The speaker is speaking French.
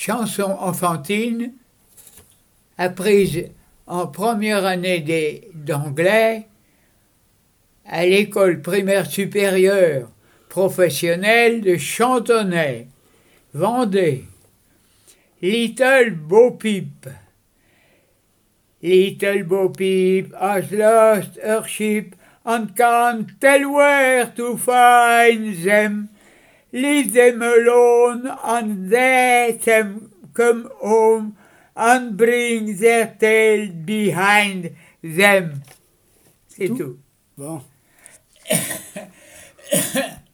chanson enfantine apprise en première année d'anglais à l'école primaire supérieure professionnelle de Chantonnay, Vendée. Little Bo Peep. Little Bo Peep has lost her sheep and can't tell where to find them. Leave them alone and let them come home and bring their tail behind them. C'est tout. Bon.